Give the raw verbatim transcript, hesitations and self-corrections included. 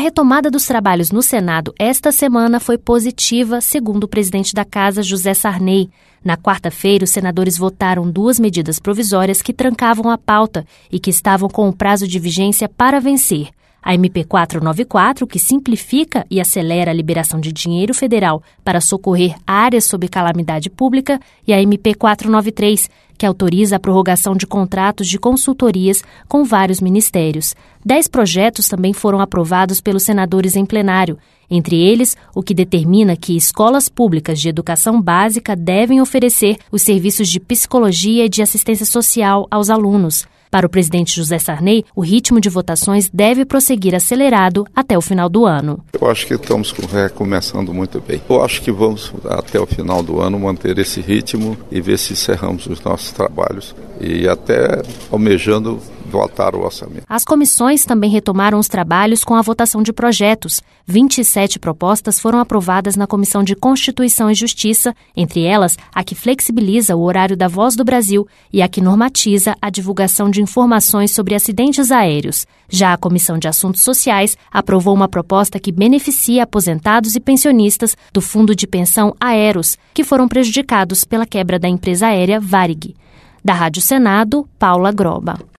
retomada dos trabalhos no Senado esta semana foi positiva, segundo o presidente da Casa, José Sarney. Na quarta-feira, os senadores votaram duas medidas provisórias que trancavam a pauta e que estavam com o prazo de vigência para vencer. A M P quatrocentos e noventa e quatro, que simplifica e acelera a liberação de dinheiro federal para socorrer áreas sob calamidade pública, e a M P quatrocentos e noventa e três, que autoriza a prorrogação de contratos de consultorias com vários ministérios. Dez projetos também foram aprovados pelos senadores em plenário, entre eles o que determina que escolas públicas de educação básica devem oferecer os serviços de psicologia e de assistência social aos alunos. Para o presidente José Sarney, o ritmo de votações deve prosseguir acelerado até o final do ano. Eu acho que estamos começando muito bem. Eu acho que vamos, até o final do ano, manter esse ritmo e ver se encerramos os nossos trabalhos e até almejando votar o orçamento. As comissões também retomaram os trabalhos com a votação de projetos. vinte e sete propostas foram aprovadas na Comissão de Constituição e Justiça, entre elas a que flexibiliza o horário da Voz do Brasil e a que normatiza a divulgação de informações sobre acidentes aéreos. Já a Comissão de Assuntos Sociais aprovou uma proposta que beneficia aposentados e pensionistas do Fundo de Pensão Aeros, que foram prejudicados pela quebra da empresa aérea Varig. Da Rádio Senado, Paula Groba.